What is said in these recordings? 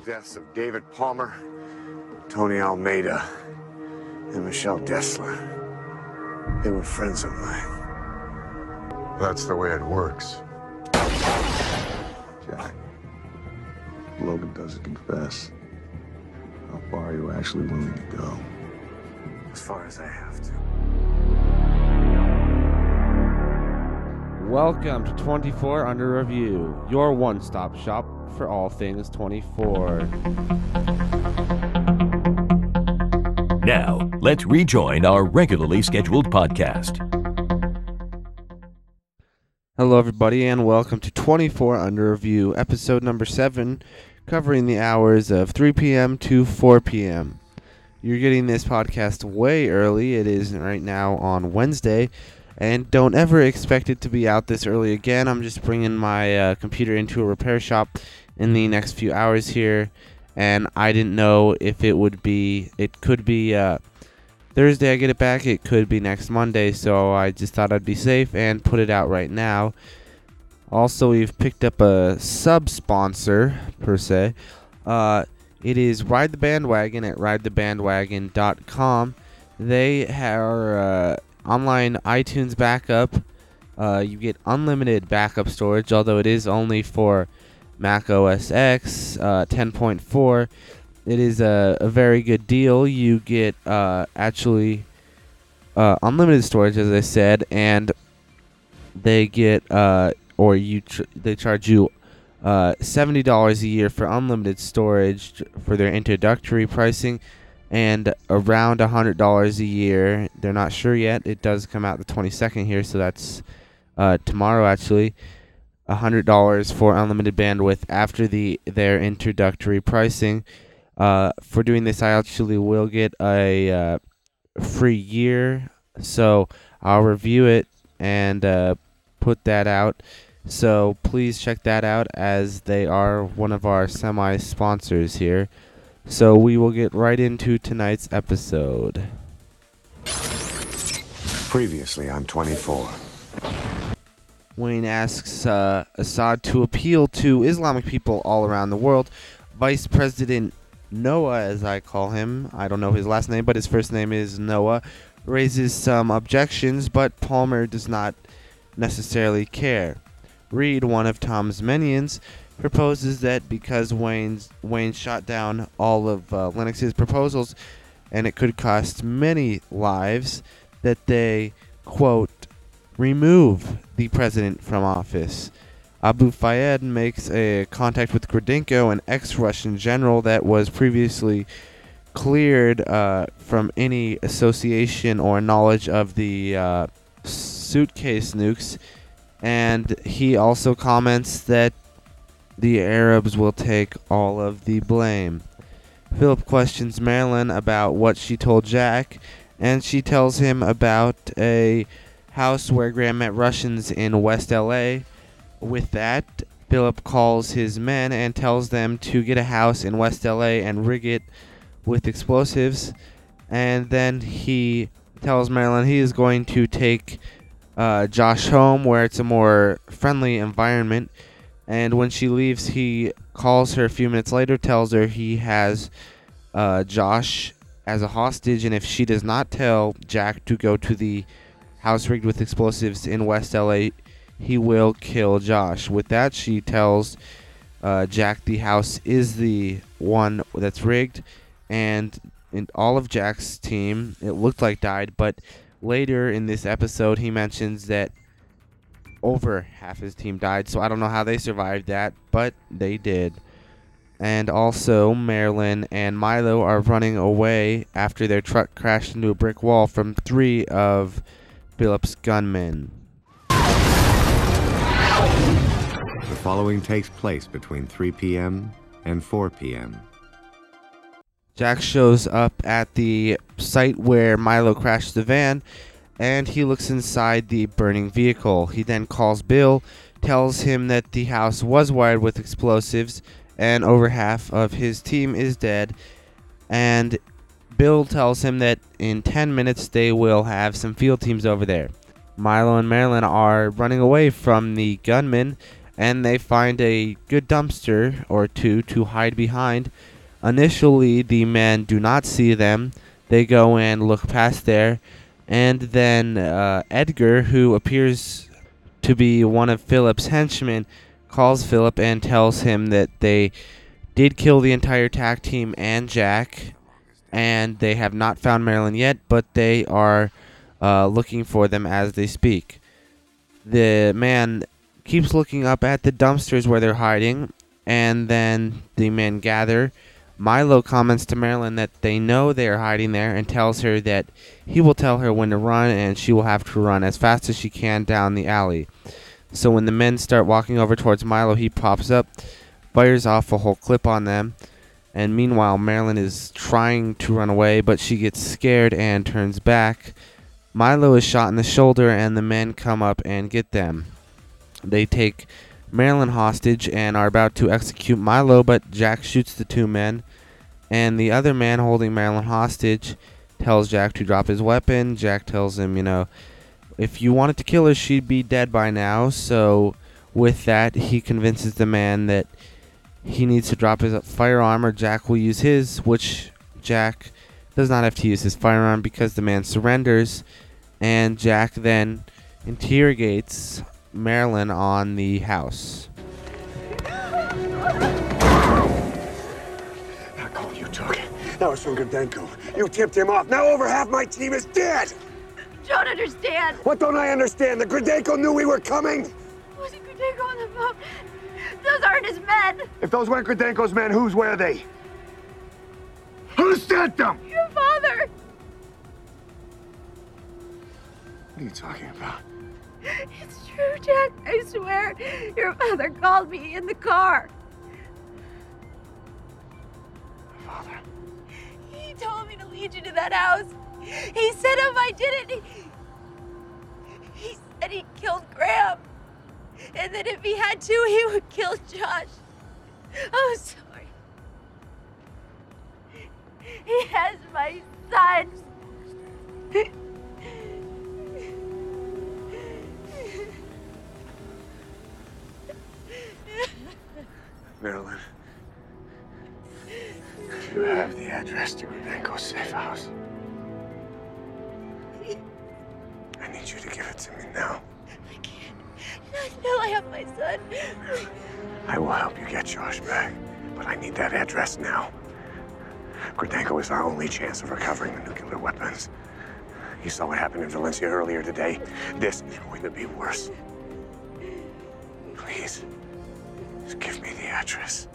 deaths of David Palmer, Tony Almeida, and Michelle Dessler. They were friends of mine. That's the way it works. Jack, Logan doesn't confess. How far are you actually willing to go? As far as I have to. Welcome to 24 Under Review, your one-stop shop for all things 24. Now, let's rejoin our regularly scheduled podcast. Hello, everybody, and welcome to 24 Under Review, episode number 7, covering the hours of 3 p.m. to 4 p.m. You're getting this podcast way early. It is right now on Wednesday, and don't ever expect it to be out this early again. I'm just bringing my computer into a repair shop in the next few hours here, and I didn't know if it could be Thursday I get it back, it could be next Monday, so I just thought I'd be safe and put it out right now. Also, we've picked up a sub-sponsor, per se. It is Ride the Bandwagon at ridethebandwagon.com. They are online iTunes backup. You get unlimited backup storage, although it is only for Mac OS X 10.4. It is a very good deal. You get unlimited storage, as I said, and they get they charge you $70 a year for unlimited storage for their introductory pricing, and around $100 a year. They're not sure yet. It does come out the 22nd here, so that's tomorrow actually. $100 for unlimited bandwidth after their introductory pricing. For doing this, I actually will get a free year, so I'll review it and put that out. So please check that out, as they are one of our semi-sponsors here. So we will get right into tonight's episode. Previously on 24. Wayne asks Assad to appeal to Islamic people all around the world. Vice President Noah, as I call him, I don't know his last name, but his first name is Noah, raises some objections, but Palmer does not necessarily care. Reed, one of Tom's minions, proposes that because Wayne shot down all of Lennox's proposals, and it could cost many lives, that they, quote, remove the president from office. Abu Fayed makes a contact with Grodinko, an ex-Russian general that was previously cleared from any association or knowledge of the suitcase nukes, and he also comments that the Arabs will take all of the blame. Philip questions Marilyn about what she told Jack, and she tells him about a house where Graham met Russians in West LA. With that, Philip calls his men and tells them to get a house in West LA and rig it with explosives. And then he tells Marilyn he is going to take Josh home, where it's a more friendly environment. And when she leaves, he calls her a few minutes later, tells her he has Josh as a hostage, and if she does not tell Jack to go to the house rigged with explosives in West LA, he will kill Josh. With that, she tells Jack the house is the one that's rigged, and all of Jack's team, it looked like, died, but later in this episode, he mentions that over half his team died, so I don't know how they survived that, but they did. And also, Marilyn and Milo are running away after their truck crashed into a brick wall from 3 of Philip's gunmen. The following takes place between 3 p.m. and 4 p.m. Jack shows up at the site where Milo crashed the van, and he looks inside the burning vehicle. He then calls Bill, tells him that the house was wired with explosives, and over half of his team is dead, and Bill tells him that in 10 minutes they will have some field teams over there. Milo and Marilyn are running away from the gunmen, and they find a good dumpster or two to hide behind. Initially, the men do not see them. They go and look past there, and then Edgar, who appears to be one of Philip's henchmen, calls Philip and tells him that they did kill the entire tag team and Jack, and they have not found Marilyn yet, but they are looking for them as they speak. The man keeps looking up at the dumpsters where they're hiding, and then the men gather. Milo comments to Marilyn that they know they are hiding there and tells her that he will tell her when to run, and she will have to run as fast as she can down the alley. So when the men start walking over towards Milo, he pops up, fires off a whole clip on them, and meanwhile Marilyn is trying to run away, but she gets scared and turns back. Milo is shot in the shoulder, and the men come up and get them. They take Marilyn hostage and are about to execute Milo, but Jack shoots the two men, and the other man holding Marilyn hostage tells Jack to drop his weapon. Jack tells him, if you wanted to kill her, she'd be dead by now. So with that, he convinces the man that he needs to drop his firearm or Jack will use his, which Jack does not have to use his firearm because the man surrenders, and Jack then interrogates Marilyn on the house. That call you took, that was from Gordenko. You tipped him off. Now over half my team is dead. You don't understand. What don't I understand? The Gordenko knew we were coming. Wasn't Gordenko on the boat? Those aren't his men. If those weren't Gordenko's men, whose were they? Who sent them? Your father. What are you talking about? It's true, Jack. I swear. Your father called me in the car. My father? He told me to lead you to that house. He said if I didn't, he said he killed Graham. And that if he had to, he would kill Josh. I'm sorry. He has my son. Marilyn, you have the address to Gordenko's safe house. I need you to give it to me now. I can't. Not until I have my son. I will help you get Josh back, but I need that address now. Gordenko is our only chance of recovering the nuclear weapons. You saw what happened in Valencia earlier today. This is going to be worse. Please, just give me the address.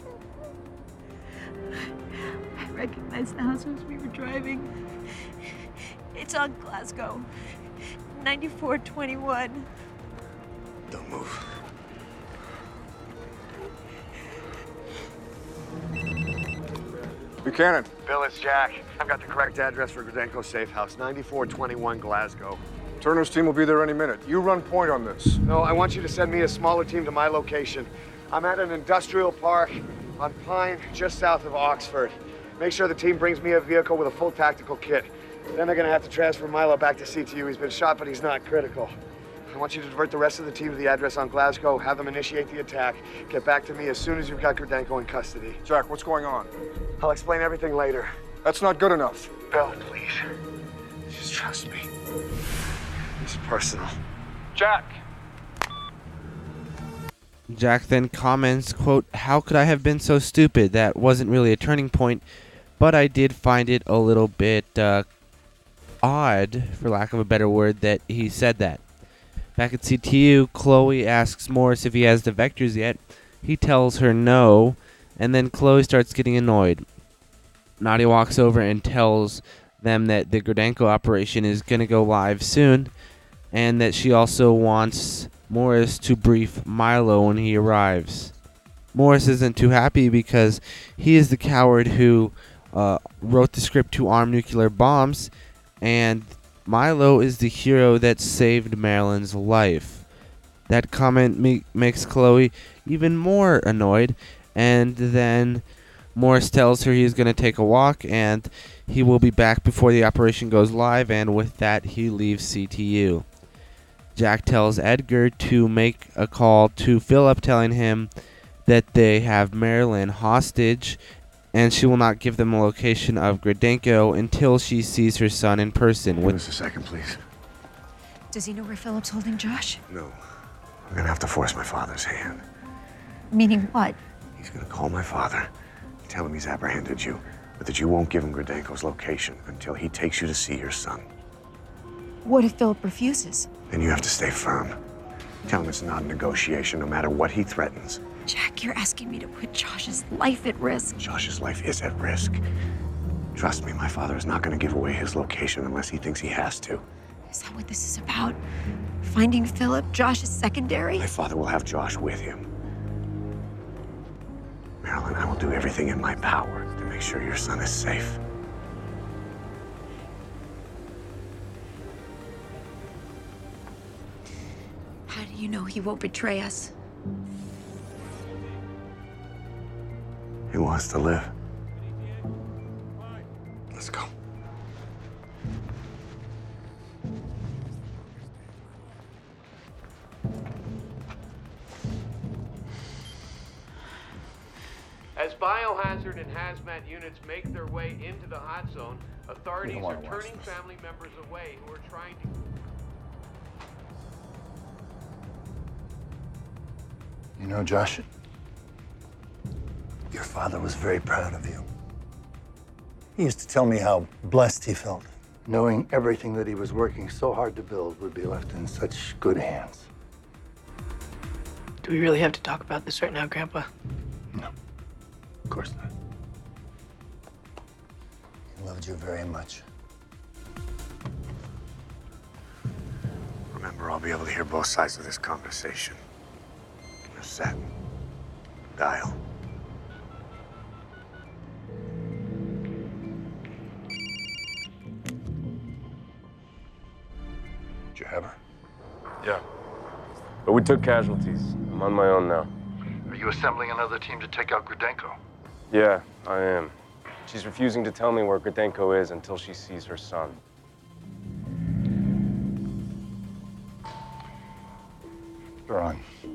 I recognize the house as we were driving. It's on Glasgow. 9421. Don't move. Buchanan. Bill, it's Jack. I've got the correct address for Gordenko's safe house, 9421 Glasgow. Turner's team will be there any minute. You run point on this. No, I want you to send me a smaller team to my location. I'm at an industrial park on Pine, just south of Oxford. Make sure the team brings me a vehicle with a full tactical kit. Then they're gonna have to transfer Milo back to CTU. He's been shot, but he's not critical. I want you to divert the rest of the team to the address on Glasgow, have them initiate the attack. Get back to me as soon as you've got Gordenko in custody. Jack, what's going on? I'll explain everything later. That's not good enough. Bill, please. Just trust me. It's personal. Jack! Jack then comments, quote, "How could I have been so stupid? That wasn't really a turning point, but I did find it a little bit odd, for lack of a better word, that he said that." Back at CTU, Chloe asks Morris if he has the vectors yet. He tells her no, and then Chloe starts getting annoyed. Nadia walks over and tells them that the Gordenko operation is going to go live soon, and that she also wants Morris to brief Milo when he arrives. Morris isn't too happy because he is the coward who wrote the script to arm nuclear bombs, and Milo is the hero that saved Marilyn's life. That comment makes Chloe even more annoyed, and then Morris tells her he's going to take a walk and he will be back before the operation goes live, and with that he leaves CTU. Jack tells Edgar to make a call to Philip, telling him that they have Marilyn hostage and she will not give them a location of Gradenko until she sees her son in person. Give us a second, please. Does he know where Philip's holding Josh? No. I'm gonna have to force my father's hand. Meaning what? He's gonna call my father, tell him he's apprehended you, but that you won't give him Gradenko's location until he takes you to see your son. What if Philip refuses? Then you have to stay firm. Tell him it's not a negotiation, no matter what he threatens. Jack, you're asking me to put Josh's life at risk. Josh's life is at risk. Trust me, my father is not gonna give away his location unless he thinks he has to. Is that what this is about? Finding Philip? Josh is secondary? My father will have Josh with him. Marilyn, I will do everything in my power to make sure your son is safe. How do you know he won't betray us? He wants to live. Let's go. As biohazard and hazmat units make their way into the hot zone, authorities are turning family members away who are trying to... You know, Josh, your father was very proud of you. He used to tell me how blessed he felt, knowing everything that he was working so hard to build would be left in such good hands. Do we really have to talk about this right now, Grandpa? No, of course not. He loved you very much. Remember, I'll be able to hear both sides of this conversation. You're set. Dial. Did you have her? Yeah. But we took casualties. I'm on my own now. Are you assembling another team to take out Gradenko? Yeah, I am. She's refusing to tell me where Gradenko is until she sees her son. You're on.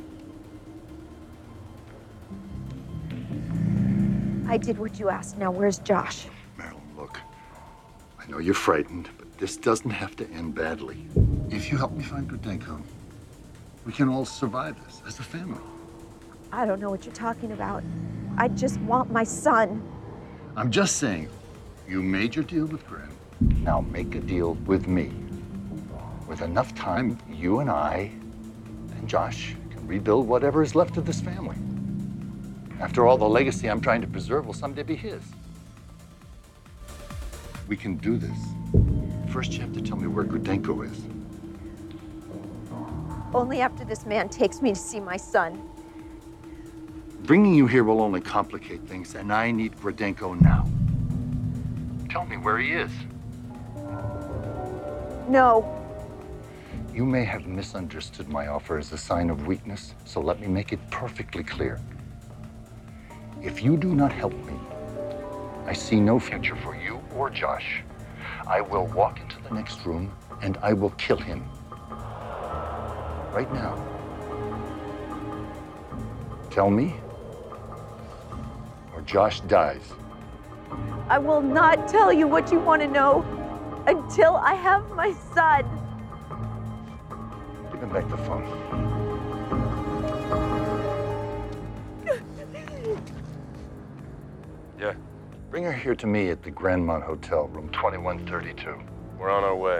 I did what you asked. Now where's Josh? Marilyn, look. I know you're frightened, but this doesn't have to end badly. If you help me find Gradenko, we can all survive this as a family. I don't know what you're talking about. I just want my son. I'm just saying, you made your deal with Graham. Now make a deal with me. With enough time, you and I and Josh can rebuild whatever is left of this family. After all, the legacy I'm trying to preserve will someday be his. We can do this. First, you have to tell me where Gradenko is. Only after this man takes me to see my son. Bringing you here will only complicate things, and I need Gradenko now. Tell me where he is. No. You may have misunderstood my offer as a sign of weakness, so let me make it perfectly clear. If you do not help me, I see no future for you or Josh. I will walk into the next room, and I will kill him. Right now. Tell me, or Josh dies. I will not tell you what you want to know until I have my son. Give him back the phone. Yeah, Bring her here to me at the Grandmont Hotel, room 2132. we're on our way.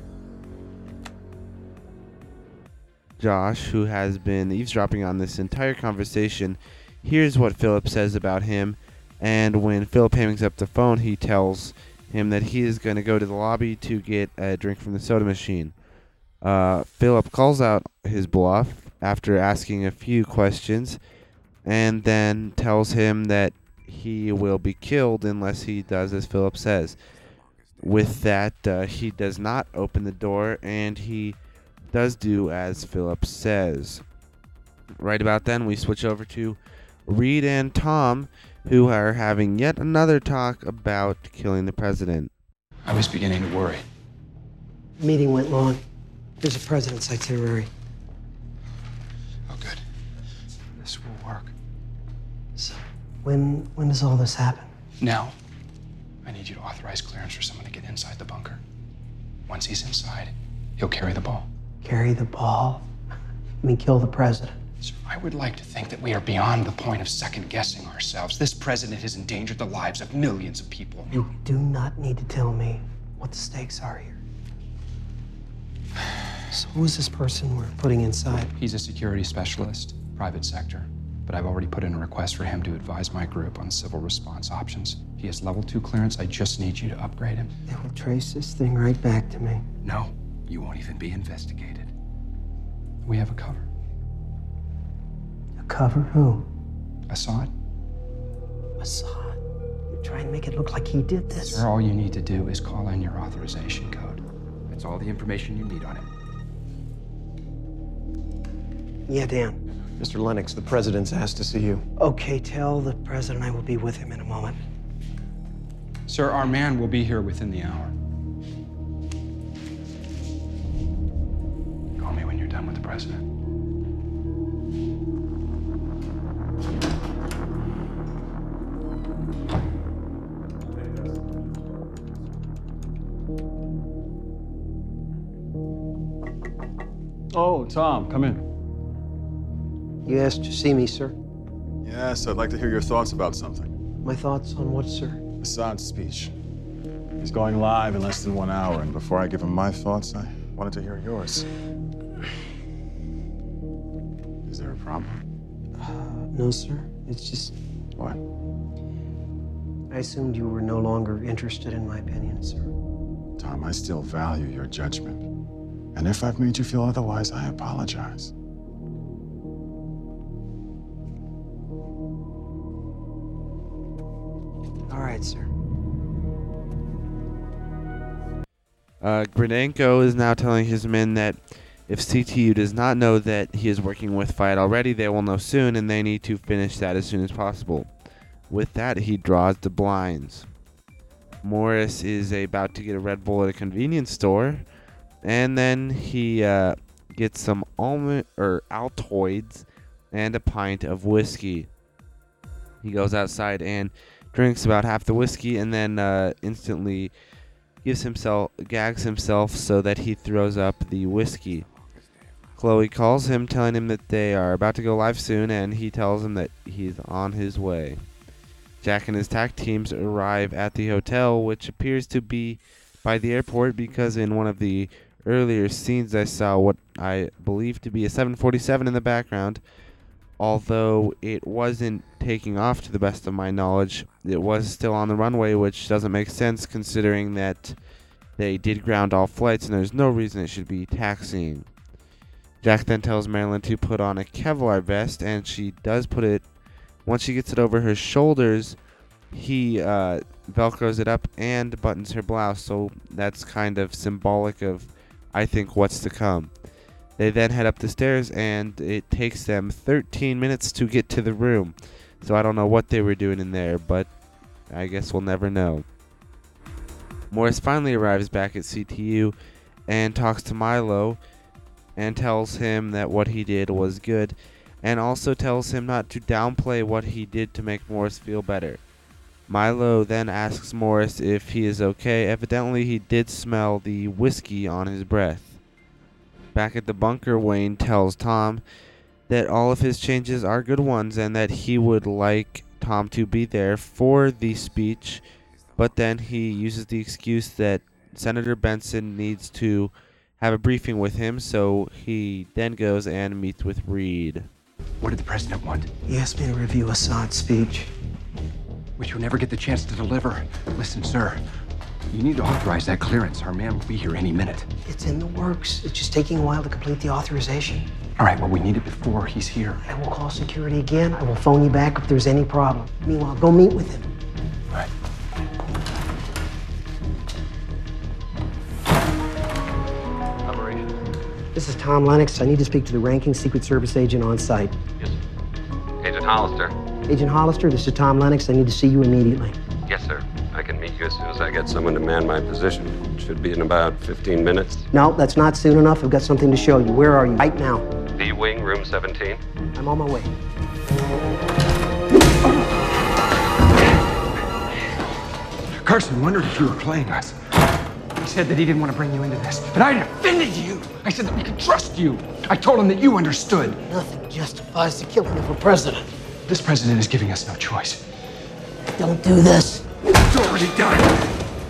Josh, who has been eavesdropping on this entire conversation, hears what Philip says about him, and when Philip hangs up the phone, he tells him that he is going to go to the lobby to get a drink from the soda machine. Philip calls out his bluff after asking a few questions, and then tells him that he will be killed unless he does as Philip says. With that, he does not open the door, and he does do as Philip says. Right about then, we switch over to Reed and Tom, who are having yet another talk about killing the president. I was beginning to worry. Meeting went long. Here's the president's itinerary. Oh, good. This will work. So, when does all this happen? Now, I need you to authorize clearance for someone to get inside the bunker. Once he's inside, he'll carry the ball. Carry the ball? I mean, kill the president. Sir, I would like to think that we are beyond the point of second-guessing ourselves. This president has endangered the lives of millions of people. You do not need to tell me what the stakes are here. So who is this person we're putting inside? He's a security specialist, private sector. But I've already put in a request for him to advise my group on civil response options. He has level 2 clearance. I just need you to upgrade him. They will trace this thing right back to me. No, you won't even be investigated. We have a cover. A cover? Who? Assad. Assad? You're trying to make it look like he did this? Sir, all you need to do is call in your authorization code. That's all the information you need on him. Yeah, Dan. Mr. Lennox, the president's asked to see you. Okay, tell the president I will be with him in a moment. Sir, our man will be here within the hour. Call me when you're done with the president. Oh, Tom, come in. You asked to see me, sir? Yes, I'd like to hear your thoughts about something. My thoughts on what, sir? Assad's speech. He's going live in less than 1 hour, and before I give him my thoughts, I wanted to hear yours. Is there a problem? No, sir. It's just... What? I assumed you were no longer interested in my opinion, sir. Tom, I still value your judgment. And if I've made you feel otherwise, I apologize. All right, sir. Granenko is now telling his men that if CTU does not know that he is working with Fiat already, they will know soon, and they need to finish that as soon as possible. With that, he draws the blinds. Morris is about to get a Red Bull at a convenience store, and then he gets some Altoids and a pint of whiskey. He goes outside and drinks about half the whiskey, and then instantly gags himself so that he throws up the whiskey. Chloe calls him, telling him that they are about to go live soon, and he tells him that he's on his way. Jack and his tag teams arrive at the hotel, which appears to be by the airport, because in one of the earlier scenes I saw what I believe to be a 747 in the background. Although it wasn't taking off to the best of my knowledge, it was still on the runway, which doesn't make sense considering that they did ground all flights and there's no reason it should be taxiing. Jack then tells Marilyn to put on a Kevlar vest, and she does put it. Once she gets it over her shoulders, he velcros it up and buttons her blouse, so that's kind of symbolic of, I think, what's to come. They then head up the stairs, and it takes them 13 minutes to get to the room. So I don't know what they were doing in there, but I guess we'll never know. Morris finally arrives back at CTU and talks to Milo and tells him that what he did was good, and also tells him not to downplay what he did to make Morris feel better. Milo then asks Morris if he is okay. Evidently, he did smell the whiskey on his breath. Back at the bunker, Wayne tells Tom that all of his changes are good ones and that he would like Tom to be there for the speech, but then he uses the excuse that Senator Benson needs to have a briefing with him, so he then goes and meets with Reed. What did the president want? He asked me to review Assad's speech. Which you'll never get the chance to deliver. Listen, sir, you need to authorize that clearance. Our man will be here any minute. It's in the works. It's just taking a while to complete the authorization. All right, well, we need it before he's here. I will call security again. I will phone you back if there's any problem. Meanwhile, go meet with him. All right. This is Tom Lennox. I need to speak to the ranking Secret Service agent on site. Yes. Agent Hollister. Agent Hollister, this is Tom Lennox. I need to see you immediately. Yes, sir. I can meet you as soon as I get someone to man my position. Should be in about 15 minutes. No, that's not soon enough. I've got something to show you. Where are you right now? B Wing, room 17. I'm on my way. Carson wondered if you were playing us. He said that he didn't want to bring you into this, but I defended you. I said that we could trust you. I told him that you understood. Nothing justifies the killing of a president. This president is giving us no choice. Don't do this. It's already done.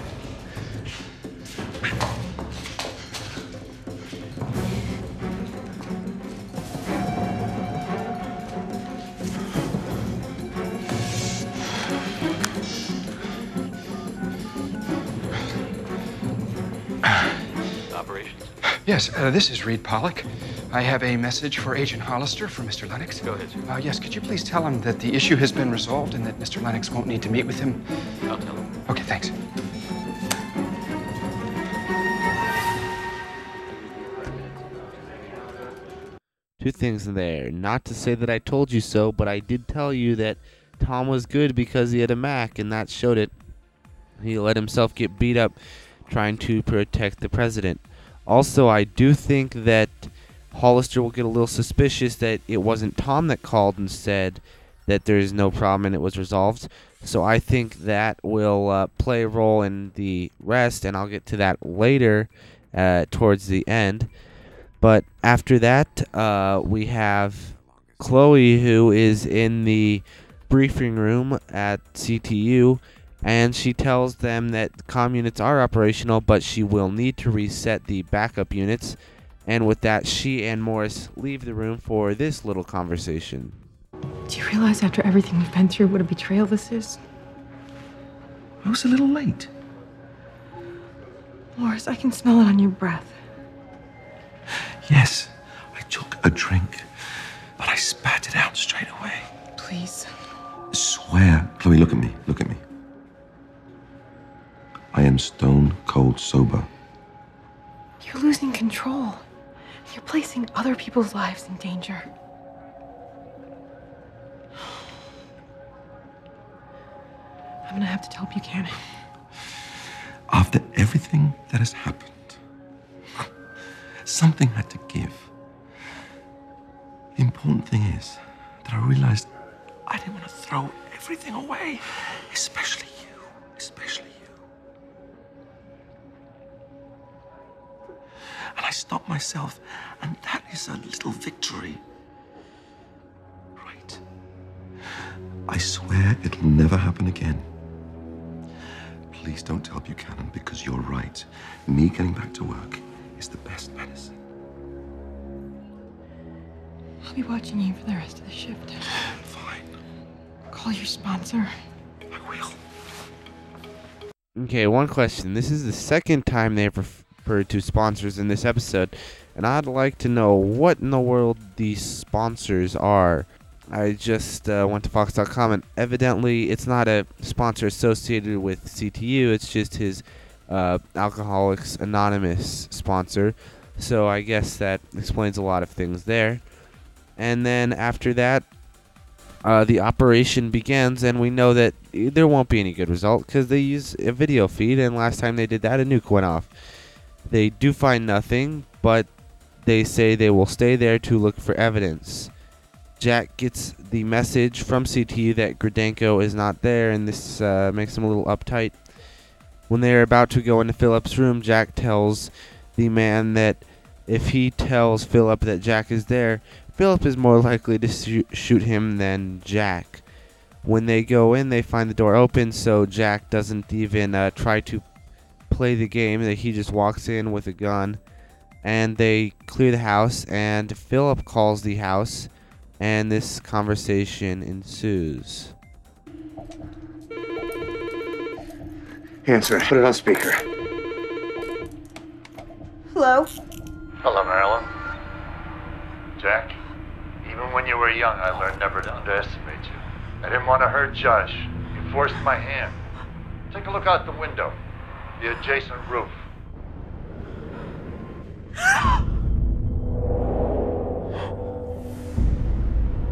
Yes, this is Reed Pollock. I have a message for Agent Hollister for Mr. Lennox. Go ahead, sir. Yes, could you please tell him that the issue has been resolved and that Mr. Lennox won't need to meet with him? I'll tell him. Okay, thanks. Two things in there. Not to say that I told you so, but I did tell you that Tom was good because he had a Mac, and that showed it. He let himself get beat up trying to protect the president. Also, I do think that Hollister will get a little suspicious that it wasn't Tom that called and said that there is no problem and it was resolved. So I think that will play a role in the rest, and I'll get to that later towards the end. But after that, we have Chloe, who is in the briefing room at CTU, and she tells them that comm units are operational, but she will need to reset the backup units. And with that, she and Morris leave the room for this little conversation. Do you realize after everything we've been through what a betrayal this is? I was a little late. Morris, I can smell it on your breath. Yes, I took a drink, but I spat it out straight away. Please. I swear. Chloe, look at me. Look at me. I am stone cold sober. You're losing control. You're placing other people's lives in danger. I'm gonna have to tell Buchanan. After everything that has happened, something had to give. The important thing is that I realized I didn't want to throw everything away, especially you, especially you. And I stopped myself, and that is a little victory. Right. I swear it'll never happen again. Please don't tell Buchanan, because you're right. Me getting back to work is the best medicine. I'll be watching you for the rest of the shift. Fine. Call your sponsor. I will. Okay, one question. This is the second time they've referred to sponsors in this episode, and I'd like to know what in the world these sponsors are. I just went to Fox.com, and evidently it's not a sponsor associated with CTU. It's just his Alcoholics Anonymous sponsor. So I guess that explains a lot of things there. And then after that, the operation begins, and we know that there won't be any good result because they use a video feed, and last time they did that, a nuke went off. They do find nothing, but they say they will stay there to look for evidence. Jack gets the message from CTU that Greidenko is not there, and this makes him a little uptight. When they are about to go into Philip's room, Jack tells the man that if he tells Philip that Jack is there, Philip is more likely to shoot him than Jack. When they go in, they find the door open, so Jack doesn't even try to play the game. That he just walks in with a gun, and they clear the house, and Philip calls the house, and this conversation ensues. Answer it. Put it on speaker. Hello? Hello, Marilyn. Jack, even when you were young, I learned never to underestimate you. I didn't want to hurt Josh. You forced my hand. Take a look out the window. The adjacent roof.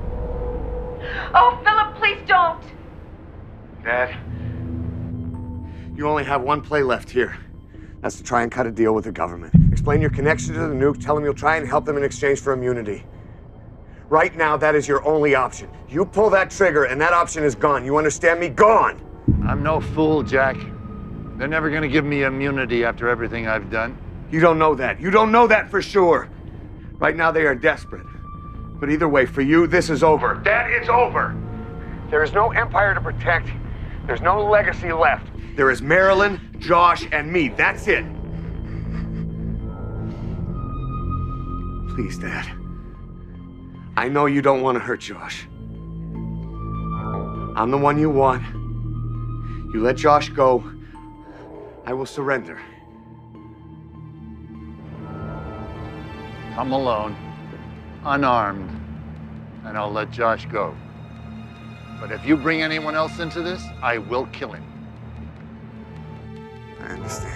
Oh, Philip, please don't! Dad, You only have one play left here. That's to try and cut a deal with the government. Explain your connection to the nuke, tell them you'll try and help them in exchange for immunity. Right now, that is your only option. You pull that trigger and that option is gone. You understand me? Gone! I'm no fool, Jack. They're never gonna give me immunity after everything I've done. You don't know that. You don't know that for sure. Right now, they are desperate. But either way, for you, this is over. That is over! There is no empire to protect. There's no legacy left. There is Marilyn, Josh, and me. That's it. Please, Dad. I know you don't want to hurt Josh. I'm the one you want. You let Josh go, I will surrender. Come alone, unarmed, and I'll let Josh go. But if you bring anyone else into this, I will kill him. I understand.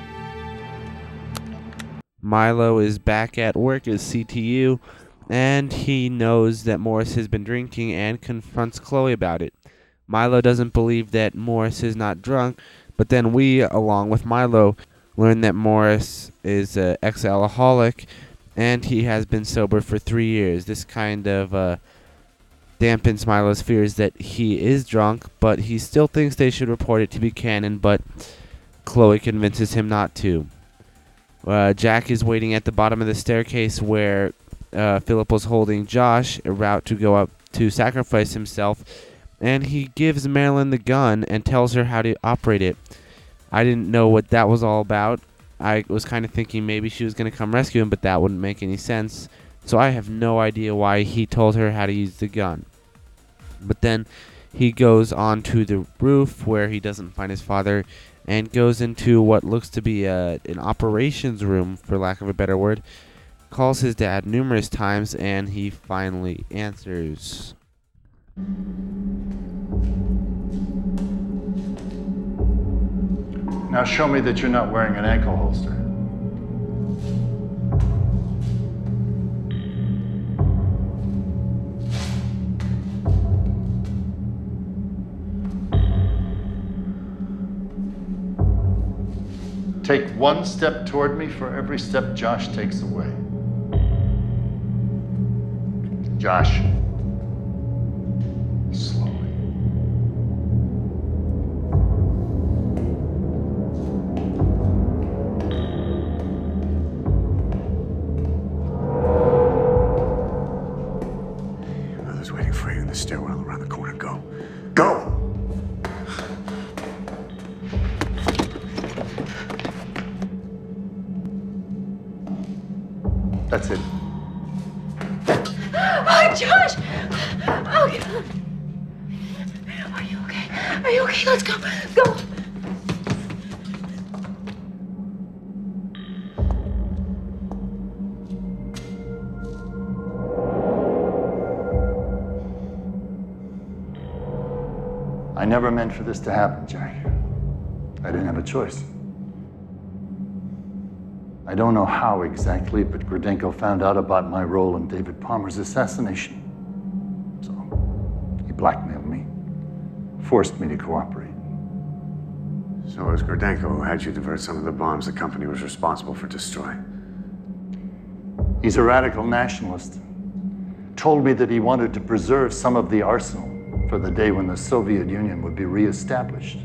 Milo is back at work at CTU, and he knows that Morris has been drinking and confronts Chloe about it. Milo doesn't believe that Morris is not drunk, but then we, along with Milo, learn that Morris is an ex-alcoholic, and he has been sober for 3 years. This kind of dampens Milo's fears that he is drunk, but he still thinks they should report it to Buchanan, but Chloe convinces him not to. Jack is waiting at the bottom of the staircase where Philip was holding Josh, about to go up to sacrifice himself, and he gives Marilyn the gun and tells her how to operate it. I didn't know what that was all about. I was kind of thinking maybe she was going to come rescue him, but that wouldn't make any sense. So I have no idea why he told her how to use the gun. But then he goes on to the roof where he doesn't find his father and goes into what looks to be an operations room, for lack of a better word. Calls his dad numerous times, and he finally answers. Now show me that you're not wearing an ankle holster. Take one step toward me for every step Josh takes away. Josh. Slowly. Your mother's waiting for you in the stairwell around the corner. Go. Go! That's it. Oh, Josh! Oh, God. Are you okay? Are you okay? Let's go. Go. I never meant for this to happen, Jack. I didn't have a choice. I don't know how exactly, but Grodenko found out about my role in David Palmer's assassination. So he blackmailed me, forced me to cooperate. So it was Grodenko who had you divert some of the bombs the company was responsible for destroying. He's a radical nationalist. Told me that he wanted to preserve some of the arsenal for the day when the Soviet Union would be reestablished.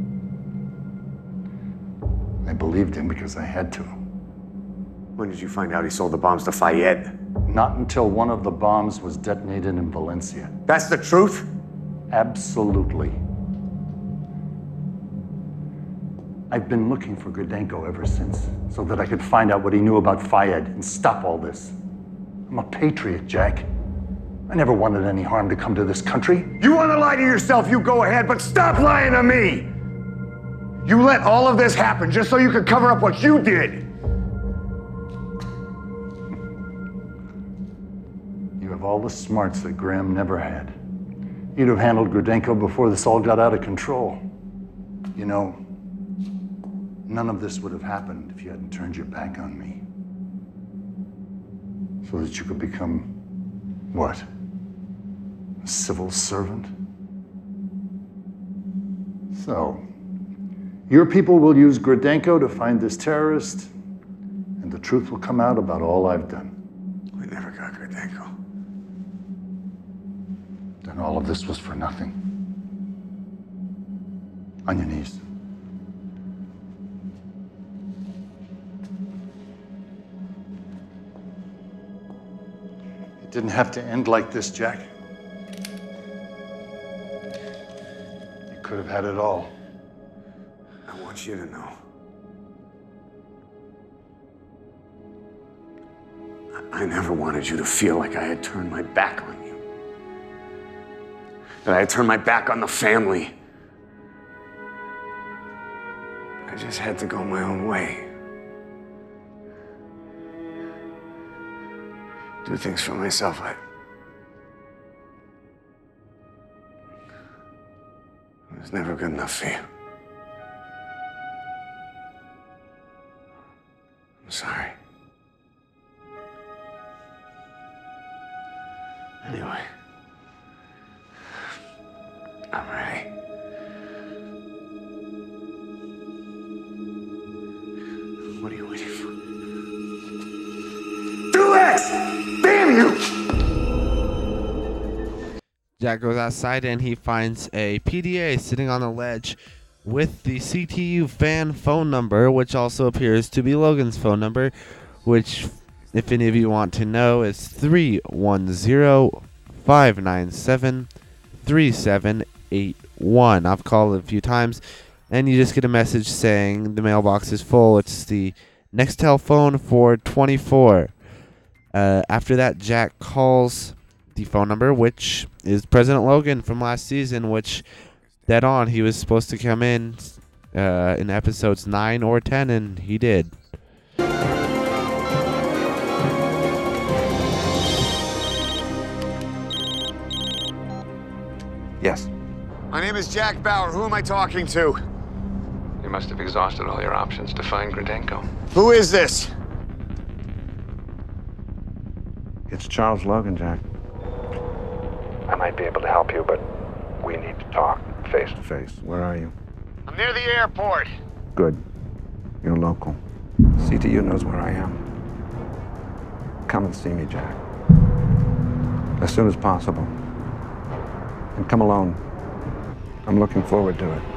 I believed him because I had to. When did you find out he sold the bombs to Fayed? Not until one of the bombs was detonated in Valencia. That's the truth? Absolutely. I've been looking for Grodenko ever since, so that I could find out what he knew about Fayed and stop all this. I'm a patriot, Jack. I never wanted any harm to come to this country. You want to lie to yourself, you go ahead, but stop lying to me! You let all of this happen just so you could cover up what you did! You have all the smarts that Graham never had. You'd have handled Grodenko before this all got out of control. You know, none of this would have happened if you hadn't turned your back on me. So that you could become, what? A civil servant? So, Your people will use Gradenko to find this terrorist, and the truth will come out about all I've done. We never got Gradenko. Then all of this was for nothing. On your knees. It didn't have to end like this, Jack. You could have had it all. I want you to know. I never wanted you to feel like I had turned my back on you. That I had turned my back on the family. I just had to go my own way. Do things for myself. I was never good enough for you. I'm sorry. Anyway, I'm ready. What are you waiting for? Do it! Damn you! Jack goes outside and he finds a PDA sitting on a ledge with the CTU fan phone number, which also appears to be Logan's phone number, which, if any of you want to know, is 310-597-3781. I've called it a few times, and you just get a message saying the mailbox is full. It's the Nextel phone for 24. After that, Jack calls the phone number, which is President Logan from last season, which, dead on, he was supposed to come in episodes 9 or 10, and he did. Yes. My name is Jack Bauer. Who am I talking to? You must have exhausted all your options to find Gradenko. Who is this? It's Charles Logan, Jack. I might be able to help you, but we need to talk face to face. Where are you? I'm near the airport. Good. You're local. CTU knows where I am. Come and see me, Jack. As soon as possible. And come alone. I'm looking forward to it.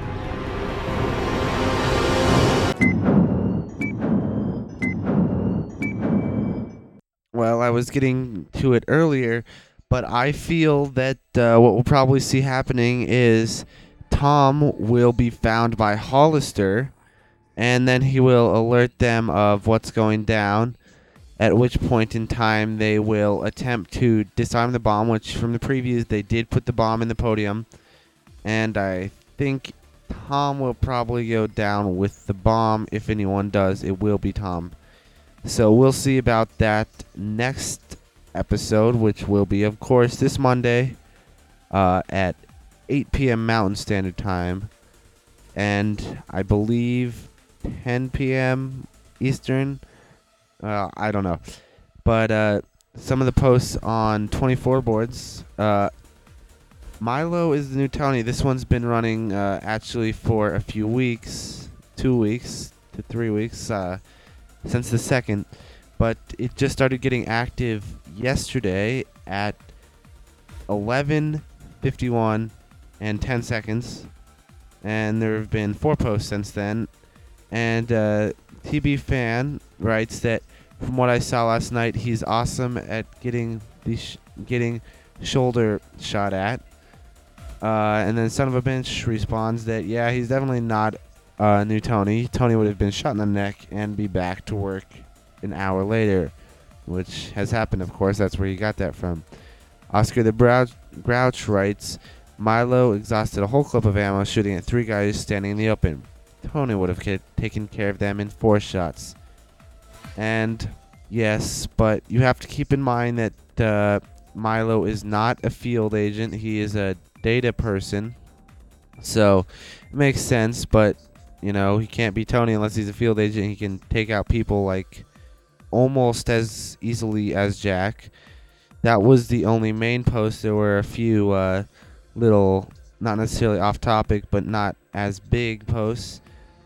Well, I was getting to it earlier, but I feel that what we'll probably see happening is Tom will be found by Hollister, and then he will alert them of what's going down, at which point in time they will attempt to disarm the bomb, which from the previews they did put the bomb in the podium, and I think Tom will probably go down with the bomb. If anyone does, it will be Tom. So we'll see about that next episode, which will be, of course, this Monday at 8 p.m. Mountain Standard Time, and I believe 10 p.m. Eastern. I don't know. But some of the posts on 24 boards. Milo is the new Tony. This one's been running actually for a few weeks, 2 weeks to 3 weeks, since the 2nd. But it just started getting active yesterday at 11:51 and 10 seconds. And there have been 4 posts since then. And TB Fan writes that from what I saw last night, he's awesome at getting getting shoulder shot at. And then Son of a Bench responds that, yeah, he's definitely not new Tony. Tony would have been shot in the neck and be back to work an hour later, which has happened, of course. That's where he got that from. Oscar the Grouch writes, Milo exhausted a whole clip of ammo shooting at 3 guys standing in the open. Tony would have taken care of them in 4 shots. And yes, but you have to keep in mind that Milo is not a field agent. He is a data person. So it makes sense, but you know, he can't be Tony unless he's a field agent. He can take out people like almost as easily as Jack. That was the only main post. There were a few little, not necessarily off topic, but not as big posts.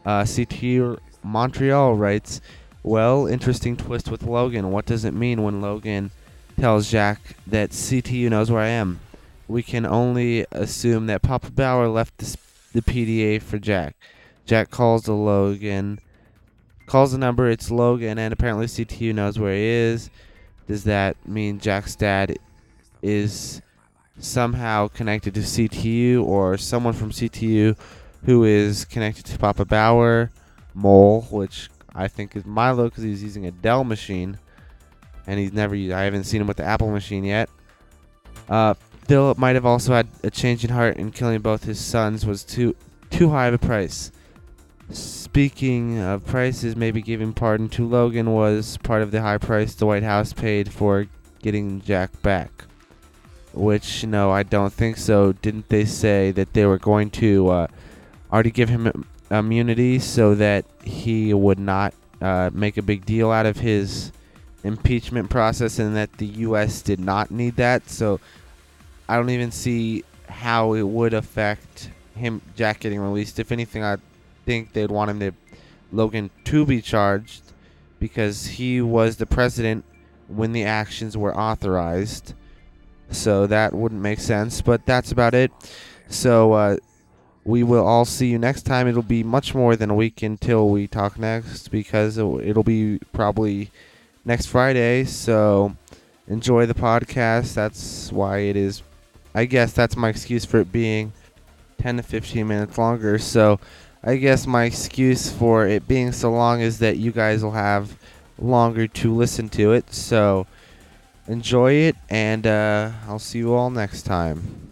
CTU Montreal writes, well, interesting twist with Logan. What does it mean when Logan tells Jack that CTU knows where I am? We can only assume that Papa Bauer left the PDA for Jack. Jack calls the number, it's Logan, and apparently CTU knows where he is. Does that mean Jack's dad is somehow connected to CTU, or someone from CTU who is connected to Papa Bauer? Mole, which I think is Milo because he's using a Dell machine, and I haven't seen him with the Apple machine yet. Philip might have also had a change in heart, and killing both his sons was too high of a price. Speaking of prices, maybe giving pardon to Logan was part of the high price the White House paid for getting Jack back. Which, no, I don't think so. Didn't they say that they were going to already give him immunity so that he would not make a big deal out of his impeachment process, and that the U.S. did not need that? So I don't even see how it would affect Jack getting released. If anything, I think they'd want Logan to be charged because he was the president when the actions were authorized. So that wouldn't make sense, but that's about it. So we will all see you next time. It'll be much more than a week until we talk next, because it'll be probably next Friday. So enjoy the podcast. That's why it is. I guess that's my excuse for it being 10 to 15 minutes longer. So I guess my excuse for it being so long is that you guys will have longer to listen to it. So enjoy it, and I'll see you all next time.